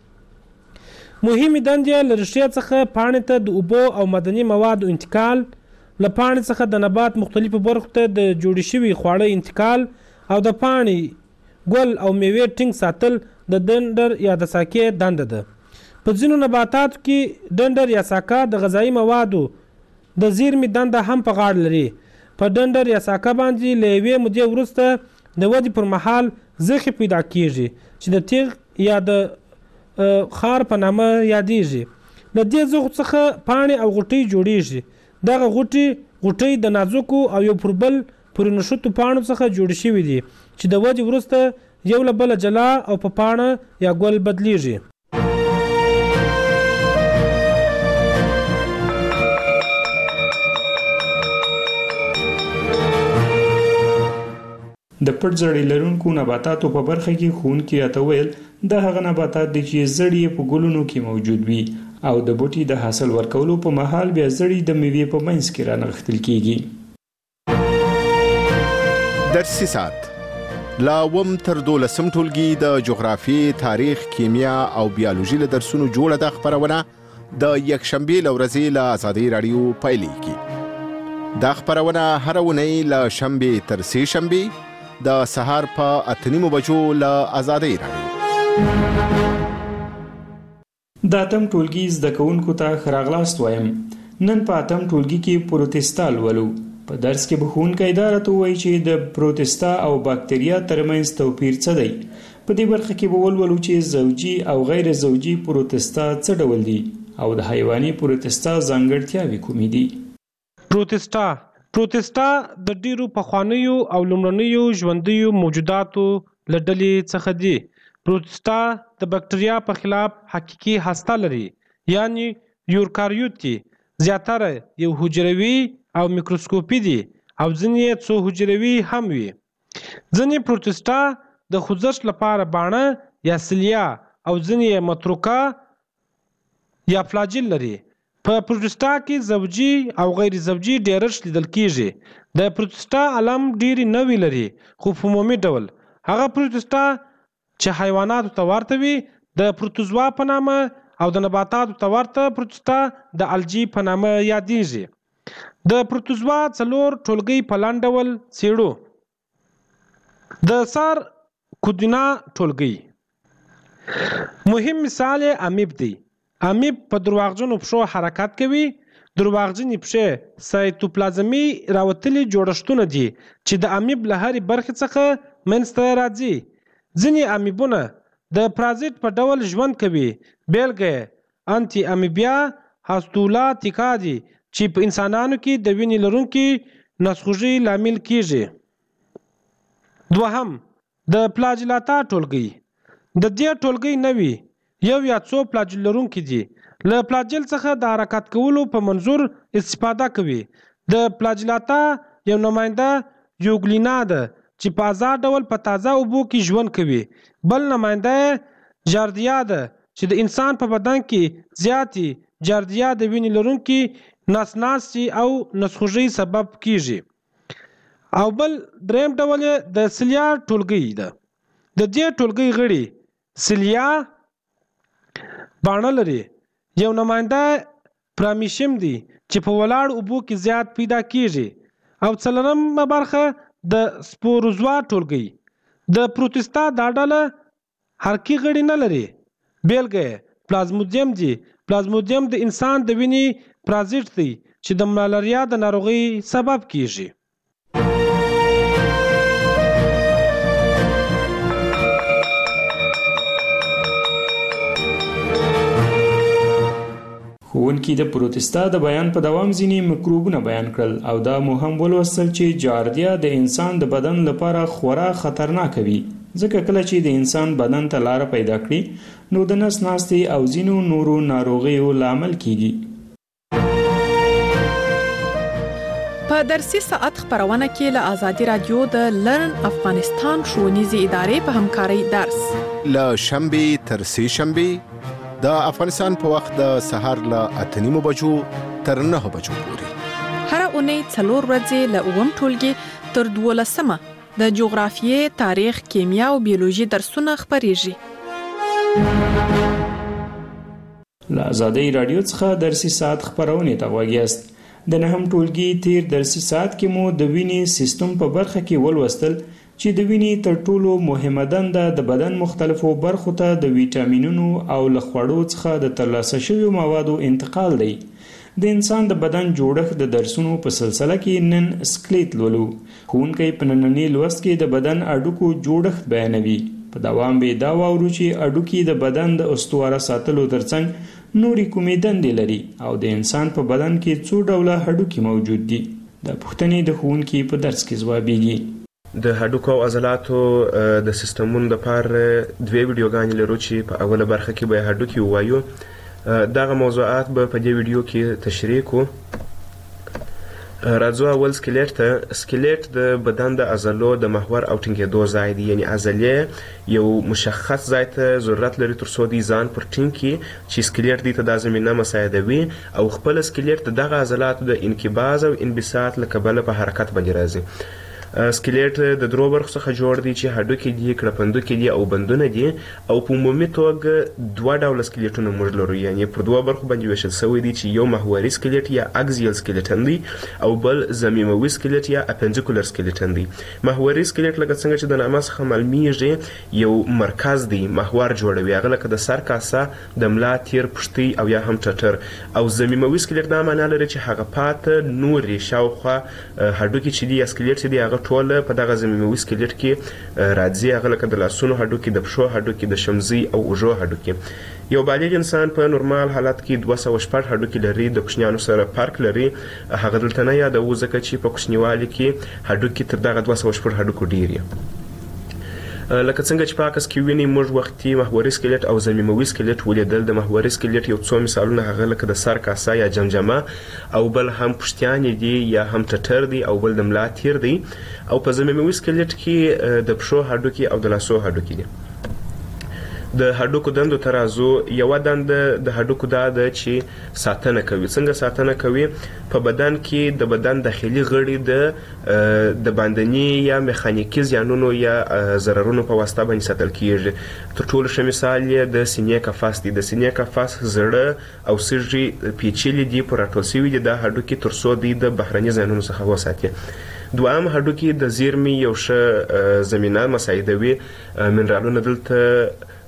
N: مهمې دندې له ریښې څخه پاڼې ته د اوبو او معدني موادو انتقال، له پاڼې څخه د نبات مختلفو برخو ته د جوړې شوي خواړه انتقال او د پاڼې، ګل او میوې ټینګ ساتل د ډنډر یا د ساکې دنده ده. په ځینو نباتاتو کې ډنډر یا ساکه د غذایي موادو د زیرمې دنده هم په غاړه لري. په ډنډر یا ساکه باندې له یوې مودې وروسته د ودې پر مهال زخې پیدا کیږي چې د تیغ یا د خار په نامه یادیږي. له دې زخو څخه پاڼې او غوټۍ جوړیږي. دغه غوټۍ غوټۍ د نازکو او یو پر بل پورې نښتو پاڼو څخه جوړې شوي دي چې د ودې وروسته یو له بله جلا او په پاڼه یا ګل بدلیږي.
P: د پټ زړی لرونکو نباتاتو په برخه کې ښوونکي راته ویل د هغه نباتات دي چې زړی په ګلونو کې موجود وي او د بوټي د حاصل ورکولو په مهال بیا زړی د میوې په منځ کې رانغښتل کیږي.
Q: درسي ساعت لا وم تر دولسم ټولګي د جغرافي، تاریخ، کیمیا او بیولوژي له درسونو جوړه د خبرونه د یکشنبه لورځي له آزادي رادیو پایلیږي. دا خبرونه هر ونی له شنبه تر سه شنبه د سهار په اتنیمو بجو له آزادي رادیو.
P: د اتم ټولګي زده کوونکو ته ښه راغلاست وایم. نن په اتم ټولګي کې پروتستا لولو. په درس کې به ښوونکی دا راته ووایي چې د پروتستا او باکتریا ترمنځ توپیر څه دی. په دې برخه کې به ولولو چې زوجي او غیر زوجي پروتستا څه ډول دي او د حیواني پروتستا ځانګړتیاوې کومې دي.
N: پروتستا پروتستا د ډیرو پخوانیو او لومړنیو ژوندیو موجوداتو له ډلې څخه دي. پروتستا د بکټریا په خلاف حقیقي هسته لري، یعنی یوکاریوت دي. زیاتره یو حجروي او میکروسکوپي دي او ځینې څو حجروي هم وي. ځینې پروتستا د خوځښت لپاره باڼه یا سیلیا او ځینې متروکه یا فلاجیل لري. په پروتستا کې زوجي او غیر زوجي ډیرښت لیدل کیږي. د پروتستا علم ډیری نوی لري، خو په عمومي ډول هغه پروتستا چې حیواناتو ته ورته وي د پروتوزوا په نامه او د نباتاتو ته ورته پروتستا د الجی په نامه یادیږي. د پروتوزوا څلور ټولګي په لاندې ډول څېړو. د سار کودینا ټولګي مهم مثال امیب دی. امیب په درواغجنو پښو حرکت کوي. درواغجنې پښې سایتوپلازمي راوتلي جوړښتونه دي چې د امیب له هرې برخې څخه منځته راځي. ځینې امیبونه د پرازیت په ډول ژوند کوي. بیلګه انټي امیبیا هاستولا تیکا دي چې په انسانانو کې د وینې لرونکي نسخوږي لامل کیږي. دوهم د فلاجیلاتا ټولګي. د دې ټولګي نوي یو یا څو فلاجیل لرونکي دي. له فلاجیل څخه د حرکت کولو په منظور استفاده کوي. د فلاجیلاتا یو نماینده یوګلینا ده چې په آزاد ډول په تازه اوبو کې ژوند کوي. بل نماینده جاردیا ده چې د انسان په بدن کې زیاتې جاردیا د وینې لرونکي ناسناسي او نسخوږي سبب کیږي. او بل دریم ډول د سلیا ټولګي ده. د دې ټولګي غړي سلیا باڼه لري. یو نماینده پرامیشیم دی چې په ولاړ اوبو کې زیات پیدا کیږي. او څلورم برخه د سپوروزوا ټولګي. د پروتستا دا ډله حرکي غړي نه لري. بیلګه پلازمودیم دی. پلازمودیم د انسان د وینې پرازیت دی چې د ملاریا د ناروغۍ سبب کیږي.
P: ښوونکي د پروتستا د بیان په دوام ځینې میکروبونه بیان کړل او دا مو هم ولوستل چې جاردیا د انسان د بدن لپاره خورا خطرناک وي، ځکه کله چې د انسان بدن ته لاره پیدا کړي نو د نس ناستې او ځینو نورو ناروغیو لامل کیږي.
O: په درسي ساعت خبرونه کې له آزادي رادیو د لرن افغانستان ښوونیزې ادارې په همکارۍ درس
Q: له شنبې تر سې شنبې د افغانستان په وخت د سهار له اته نیمو بجو تر نهه بجو پورې.
O: هر اونۍ څلور ورځې له اووم ټولګي تر دولسمه د جغرافیې، تاریخ، کیمیا او بیولوژي درسونه خپریږي.
P: له آزادۍ رادیو څخه درسي ساعت خبرونه ته غوږ یاست. د نهم ټولګي تیر درسي ساعت کې مو د وینې سیستم په برخه کې ولوستل چې د وینې تر ټولو مهمه دنده د بدن مختلفو برخو ته د ویټامینونو او له خوړو څخه د ترلاسه شویو موادو انتقال دی. د انسان د بدن جوړښت د درسونو په سلسله کې نن سکلیټ لولو. ښوونکی په ننني لوست کې د بدن اډوکو جوړښت بیانوي. په دوام به دا واورو چې اډوکي د بدن د استواره ساتلو ترڅنګ نورې کومې دندې لري او د انسان په بدن کې څو ډوله هډوکي موجود دي. د پوښتنې د ښوونکي په درس کې ځوابیږي.
R: د هډوکو او عضلاتو د سیستمونو لپاره دوه ویډیوګانې لرو چې په اوله برخه کې به هډوکي ووایو. دغه موضوعات به په دې ویډیو کې تشریح کوو. راځو اول سکلیټ ته. سکلیټ د بدن د عضلو د محور او ټینګېدو ځای دی، یعنی عضلې یو مشخص ځای ته ضرورت لري تر څو دوی ځان پر ټینګ کړي چې سکلیټ دوی ته دا زمینه مساعدوي او خپل سکلیټ د دغه عضلاتو د انقباض او انبساط له کبله په حرکت باندې راځي. سکلیټ د درو برخو څخه جوړ دی چې هډوکي دي، کړپندوکي دي او بندونه دي. او په عمومي توګه دوه ډوله سکلیټونه موږ لرو، یعنی پر دوه برخو باندې ویشل شوی دی چې یو محوري سکلیټ یا اکزیل سکلیټن دی او بل ضمیموي سکلیټ یا اپنډیکولر سکلیټن دی. محوري سکلیټ لکه څنګه چې د نامه څخه معلومیږي یو مرکز دی، محور جوړوي، هغه لکه د سر کاسه، د ملا تیر، پښتۍ او یا هم ټټر. او ضمیموي سکلیټ دا معنا لري چې هغه پاته نورې شاوخوا هډوکي چې دي یا سکلیټ چې دی هغه ټوله په دغه ضمیموي سکلیټ کې راځي، هغه لکه د لاسونو هډوکي، د پښو هډوکي، د شمزۍ او اوږو هډوکي. یو بالغ انسان په نورمال حالت کې دوه سوه شپږ هډوکي لري، د کوچنیانو سره فرق لري. هغه دلته نه یادوو ځکه چې په کوچنیوالي کې هډوکي تر دغه دوه سوه شپږ هډوکو ډېر وي. لکه څنګه چې په عکس کې ویني موږ وختي محوري سکلیټ او ضمیموي سکلیټ ولیدل. د محوري سکلیټ یو څو مثالونه هغه لکه د سر کاسه یا جمجمه او بل هم پښتیانې دي یا هم ټټر دی او بل د ملا تیر دی. او په ضمیموي سکلیټ کې د پښو هډوکي او د لاسو هډوکي دي. د هډوکو دندو ته راځو. یوه دنده د هډوکو دا ده چې ساتنه کوي. څنګه ساتنه کوي؟ په بدن کې د بدن داخلي غړي د د باندني یا میخانیکي زیانونو یا ضررونو په واسطه باندې ساتل کیږي. تر ټولو ښه مثال یې د سینې قفس دی. د سینې قفس زړه او سږي پیچلي دي، په راټول شوي دي دا هډوکي تر څو دوی د بهرني زیانونو څخه وساتي. دویم هډوکي د زیرمې یو ښه زمینه مساعدوي. منرالونه دلته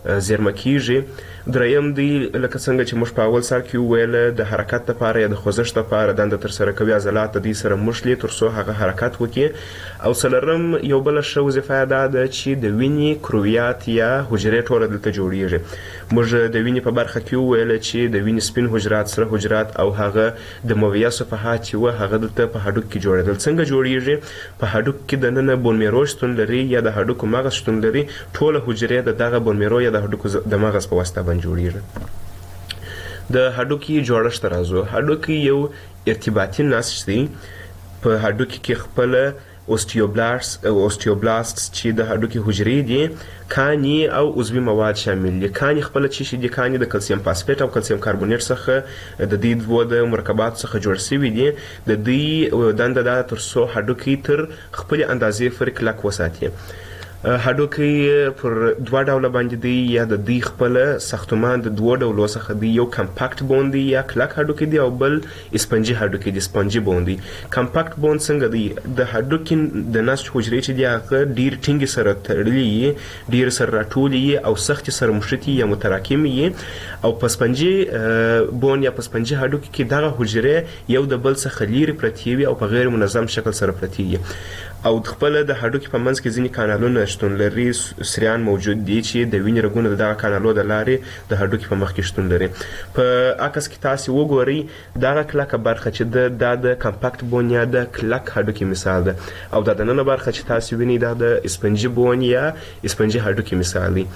R: زیرمه کیږي. دریم دی لکه څنګه چې موږ په اول سر کې وویل د حرکت لپاره یا د خوځښت لپاره دنده ترسره کوي عضلات د دې سره مښلي تر څو هغه حرکت وکړي. او څلورم یو بله ښه وظیفه یې دا ده چې د وینې کرویات یا حجرې ټوله دلته جوړیږي. موږ د وینې په برخه کې وویل چې د وینې سپین حجرات سره حجرات او هغه د مویه صفحات چې وه هغه دلته په هډوک کې جوړېدل. څنګه جوړیږي؟ په هډوک کې دننه بون میرو شتون لري یا د هډوکو مغز شتون لري. ټوله حجرې د دغه بون میرو یا د هډوکو د مغز په واسطه باندې جوړیږي. د هډوکي جوړښت ته راځو. هډوکي یو ارتباطي نسج دی. په هډوکي کې خپله اوستیوبلاست اوستیوبلاست چې د هډوکي حجرې دي کاني او عضوي مواد شامل دي. کاني خپله چې شي دي کاني د کلسیم فاسفیټ او کلسیم کاربونیټ څخه د دې دوو د مرکبات څخه جوړ شوي دي. د دوی دنده دا تر څو هډوکي تر خپلې اندازې پورې کلک وساتي. هډوکي پر دوه ډوله باندې دی یا د دوی خپله ساختمان د دوه ډولو څخه دی. یو کمپاکټ بون دی یا کلک هډوکي دی او بل اسپنجي هډوکي دی سپنجي بون دی. کمپاکټ بون څنګه دی؟ د هډوکي د نسج حجرې چې دی هغه ډېر ټینګې سره تړلي یي، ډېر سره راټولي یي او سختې سره مشتي یا متراکمې یي. او په سپنجي بون یا په سپنجي هډوکي کې دغه حجرې یو د بل څخه لیرې پرتې وي او په غیر منظم شکل سره پرتې وي. او خپله د هډوکي په منځ کې ځینې کانالونه شتون لري، سریان موجود دي چې د وینې رګونه د دغه کانالو د لارې د هډوکي په مخ کې شتون لري. په عکس کې تاسې وګورئ دغه کلکه برخه چې ده دا د کمپاکټ بون یا د کلک هډوکي مثال ده او دا دننه برخه چې تاسې وینئ دا د اسپنجي بون یا اسپنجي هډوکي مثال دی.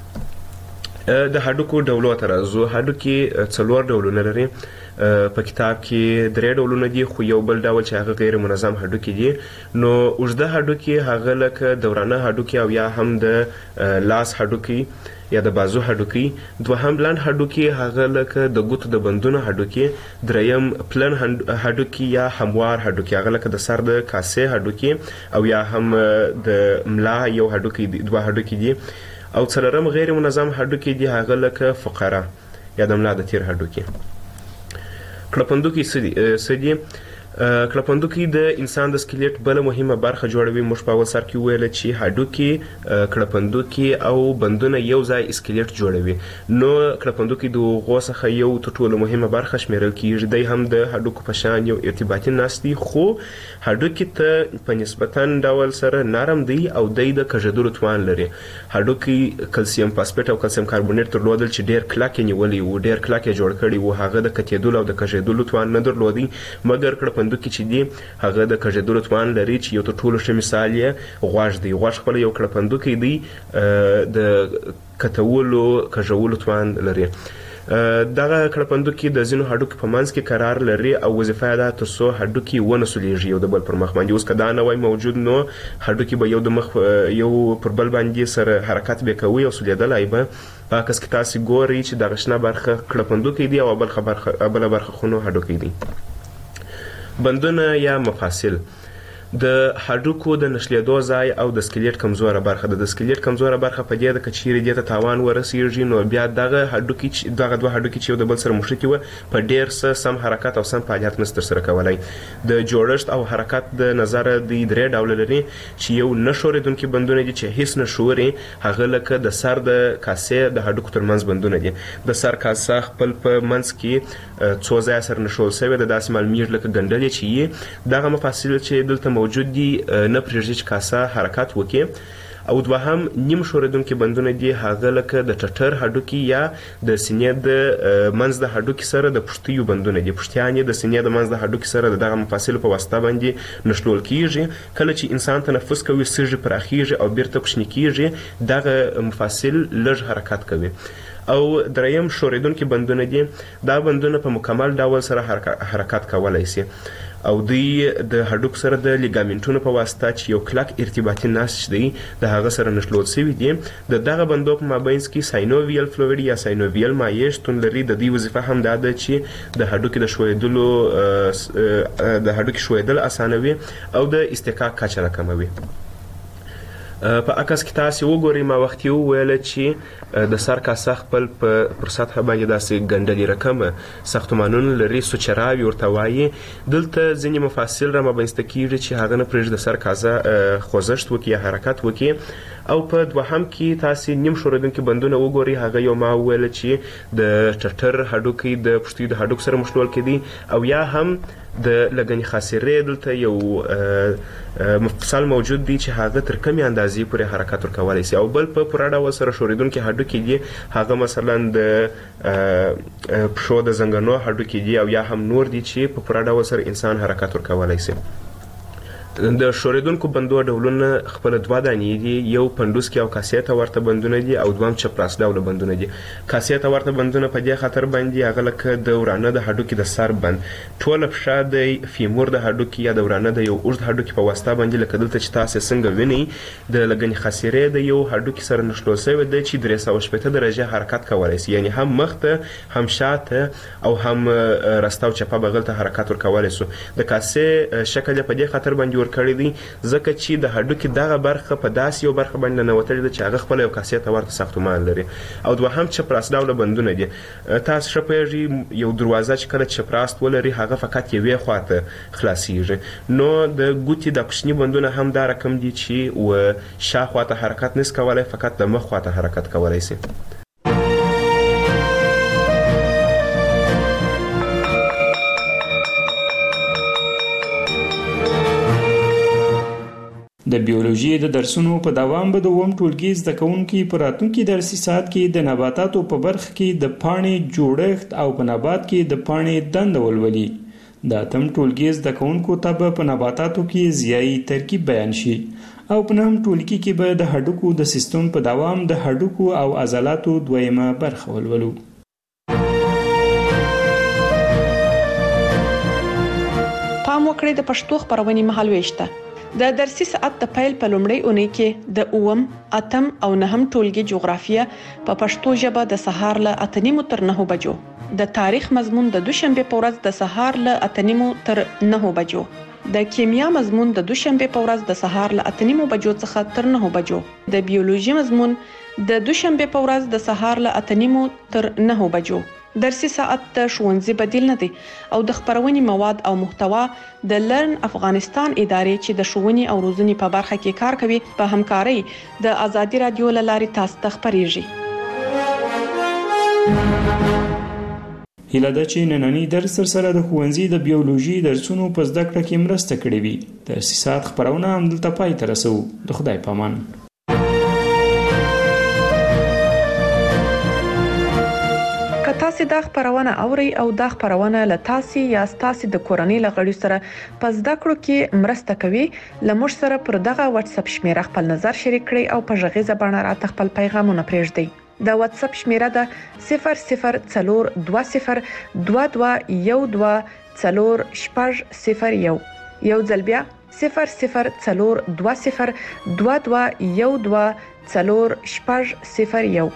R: د هډوکو ډولو ته راځو. هډوکي څلور ډولونه لري. په کتاب کې درې ډولونه دي خو یو بل ډول چې هغه غیر منظم هډوکي دي. نو اوږده هډوکي هغه لکه دورانه هډوکي او یا هم د لاس هډوکي یا د بازو هډوکي. دوهم لنډ هډوکي هغه لکه د ګوتو د بندونو هډوکي. دریم پلن هډوکي یا هموار هډوکي هغه لکه د سر د کاسې هډوکي او یا هم د ملا یو هډوکي دوه هډوکي دي. او څلورم غیر منظم هډوکي دي هغه لکه فقره یا د ملا د تیر هډوکي. کړپندوکي څه دي؟ کړپندوکي د انسان د سکلیټ بله مهمه برخه جوړوي. موږ په اول سر کې وویل چې هډوکي کړپندوکي او بندونه یو ځای سکلیټ جوړوي. نو کړپندوکي د هغو څخه یو تر ټولو مهمه برخه شمیرل کیږي. دی هم د هډوکو په شان یو ارتباطي نسج دی خو هډوکي ته په نسبتا ډول سره نرم دی او دی د کږېدلو توان لري. هډوکي کلسیم فاسفیټ او کلسیم کاربونیټ درلودل چې ډېر کلک یې نیولی و، ډېر کلک یې جوړ کړي و. هغه د کتېدلو او د کږېدلو توان نه درلودی مګر کړپندوکي چې دی هغه د کږېدلو توان لري چې یو تر ټولو ښه مثال یې غوږ دی. غوږ خپله یو کړپندوکی دی د کتولو کږولو توان لري. دغه کړپندوکي د ځینو هډوکي په منځ کې قرار لري او وظیفه یې ده تر څو هډوکي ونه سولیږي یو د بل پر مخ باندې. اوس که دا نه وای موجود نو هډوکي به یو د مخ یو پر بل باندې سره حرکت به کوي او سولیدلی به. په عکس کې تاسې ګورئ چې دغه شنه برخه کړپندوکی دی او بله برخه خو نو هډوکی دی. بندونه یا مفاصل د هډوکو د نښلېدو ځای او د سکلیټ کمزوره برخه ده. د سکلیټ کمزوره برخه په دې ده که چیرې دې ته تاوان ورسیږي نو بیا دغه هډوکي دغه دوه هډوکي چې یو د بل سره مښتي وه په ډېر څه سم حرکت او سم فعالیت نشي ترسره کولی. د جوړښت او حرکت د نظره دوی درې ډوله لري چې یو نه ښورېدونکي بندونه دي چې هیڅ نه ښوري. هغه لکه د سر د کاسې د هډوکو ترمنځ بندونه دي. د سر کاسه خپل په منځ کې څو ځایه سره نښول سوې ده داسې معلومیږي لکه ګنډلې چې یي. دغه مفاصل چې دلته موجود دي نه پرېږدي چې کاسه حرکت وکړي. او دوهم نیم ښورېدونکي بندونه دي هغه لکه د ټټر هډوکي یا د سینې د منځ د هډوکي سره د پښتیو بندونه دي. پښتیان یې د سینې د منځ د هډوکي سره د دغه مفاصلو په واسطه باندې نښلول کیږي. کله چې انسان تنفس کوي سږي پراخیږي او بیرته کوچني کیږي دغه مفاصل لږ حرکت کوي. او دریم ښورېدونکي بندونه دي. دا بندونه په مکمل ډول سره حرکت کولی سي او دوی د هډوکو سره د لیګامنټونو په واسطه چې یو کلک ارتباطي نسج دی د هغه سره نښلول سوي دي. د دغه بندو په مابینځ کې ساینوویل فلویډ یا ساینوویل مایع شتون لري. د دوی وظیفه هم دا ده چې د هډوکي د ښویېدلو د هډوکي ښویېدل اسانوي او د اصطکاک کچه راکموي. په عکس کې تاسې وګورئ ما وختي وویله چې د سر کاسه خپل پر سطحه باندې داسې ګنډلې رقمه ساختمانونه لري، سوچراوي ورته وایي. دلته ځینې مفاصل را مابینځته کېږي چې هغه نه پرېږدي د سر کاسه خوځښت وکړي یا حرکت وکړي او په دوهم کې تاسو نیم شوریدونکو بندونه وګورئ هغه یو ما ویل چې د ټټر هډوکي د پښتۍ د هډوک سره مشلول کېدي او یا هم د لګنې خاصرې دلته یو مفصل موجود دی چې هغه تر کمې اندازې پورې حرکت ورکولی شي او بل په پوره ډول سره شوریدونکي هډوکي دي هغه مثلا د پښو د زنګنو هډوکي دي او یا هم نور دي چې په پوره ډول سره انسان حرکت ورکولی شي. د شوریدونکو بندو ډولونه خپل دوه دانې دي یو پندوسکي او کاسې ته ورته بندونه دي او دویم چپراس ډوله بندونه دي. کاسې ته ورته بندونه په دې خاطر باندې هغه لکه د ورانه د هډوکي د سر بند ټوله پښه د فیمور د هډوکي یا د ورانه د یو اوږد هډوکي په واسطه باندې لکه دلته چې تاسو څنګه وینئ د لګنې خاصرې د یو هډوکي سره نښلول شوی دی چې درې سوه شپېته درجې حرکت کولی شي یعنی هم مخ ته هم شاته او هم راسته او چپه بغل ته حرکت ورکولی شو. د کاسې شکل یې په دې خاطر باندې ورکړی دی ځکه چې د هډوکي دغه برخه په داسې یو برخه باندې ننوتلې ده چې هغه خپله یو کاسې ته ورته ساختمان لري. او دوهم چپراس ډوله بندونه دي. تاسو ښه پوهېږئ یو دروازه چې کله چپراست ولري هغه فقط یوې خواته خلاصیږي نو د ګوتې د کوچني بندونه هم دا رقم دي چې و شاخوا ته حرکت نس کولی فقط د مخ خواته حرکت کولی شي.
P: د بیولوژي د درسونو په دوام به د اووم ټولګي زده کوونکي په راتلونکي درسي ساعت کې د نباتاتو په برخه کې د پاڼې جوړښت او په نبات کې د پاڼې دنده ولولي. د اتم ټولګي زده کوونکو ته به په نباتاتو کې ضیایي ترکیب بیان شي او په نهم ټولګي کې به د هډوکو د سیستم په دوام د هډوکو او عضلاتو دویمه برخه ولولو.
O: پام وکړئ د پښتو خبرونې مهالويش ته. د درسي ساعت د پیل په لومړۍ اونۍ کې د اووم، اتم او نهم ټولګي جغرافیه په پښتو ژبه د سهار له اته نیمو تر نهو بجو، د تاریخ مضمون د دوشنبه په ورځ د سهار له اته نیمو تر نهو بجو، د کیمیا مضمون د دوشنبه په ورځ د سهار له اته نیمو بجو څخه تر نهو بجو، د بیولوژي مضمون د دوشنبه په ورځ د سهار له اته نیمو تر نهو بجو. درسي ساعت د ښوونځي بدیل نه دی او د خبرونې مواد او محتوا د لرن افغانستان ادارې چې د ښوونې او روزنې په برخه کې کار کوي په همکارۍ د آزادي رادیو له لارې تاسو ته خبرېږي.
P: هیله ده چې نننی درس سره د ښوونځي د بیولوژي درسونو په زده کړه کې مرسته کړې وي. درسي ساعت خبرونه همدلته پای ته رسوو. د خدای په امان. تاسو دا خبرونه اوري او دا خبرونه له تاسو یا تاسو د کورنۍ لغړی سره په زده کړو کې مرسته کوي. لمر سره پر دغه واتس اپ شمیره خپل نظر شریک کړئ او په ژغې زبانه راته خپل پیغامونه پرېږدئ. د واتس اپ شمیره ده صفر صفر څلور دوه صفر دوه دوه یو دوه څلور شپږ صفر یو. یو ځل بیا صفر صفر څلور دوه صفر دوه دوه یو دوه څلور شپږ صفر یو.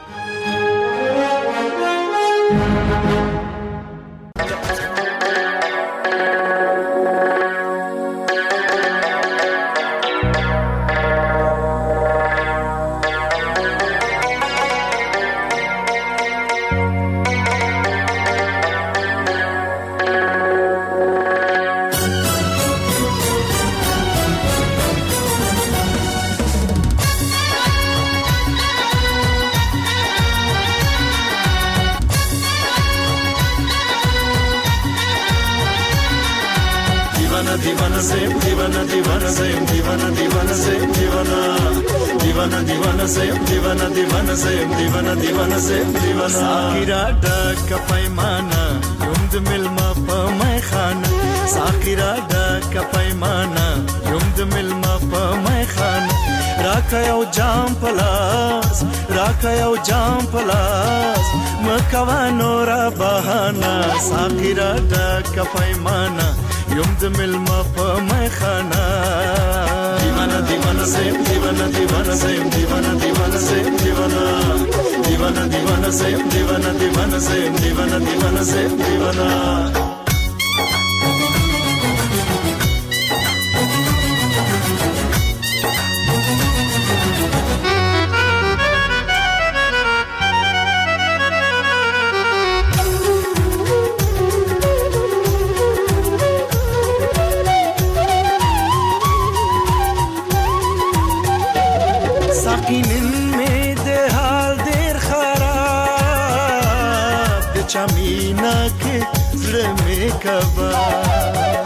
S: دیوانه زیم دیوانه دیوانه زیم دیوانه دیوانه زیم دیوانه دیوانه دیوانه زیم دیوانه دیوانه زیم دیوانه دیوانه زیم دیوانه ساقیرا ډک پیمانه یم د ملما په مای خانه ساقیرا ډک پیمانه یم د ملما په مای خانه راکا یو جام پلاس راکا یو جام پلاس مکوا نورا بهانا ساقیرا ډک پیمانه یم د ملما په مای خانه دیوانه دیوانه زیم دیوانه دیوانه زیم دیوانه دیوانه زیم دیوانه دیوانه دیوانه زیم دیوانه دیوانه زیم دیوانه دیوانه زیم دیوانه ساقي نن مې د حال ډېر خراب د چا مینا کې زړه مې کباب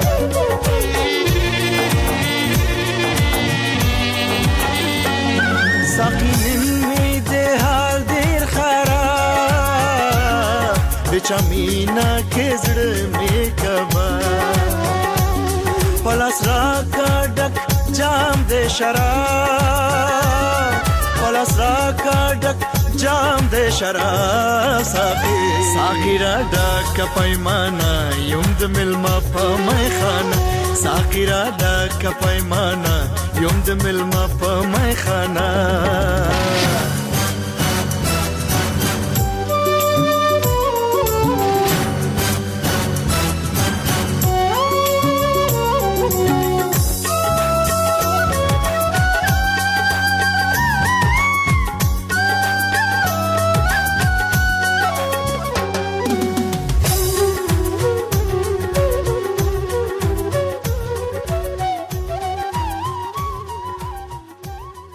S: ساقي نن مې د حال ډېر خراب د چا مینا کې زړه مې کباب پلاس راکا ډک جام د شراب پلاس راکا ډک جام د شراب ساقي ساقي را ډک پیمانه یم د ملما په میخانه ساقي را ډک پیمانه یم د ملما په میخانه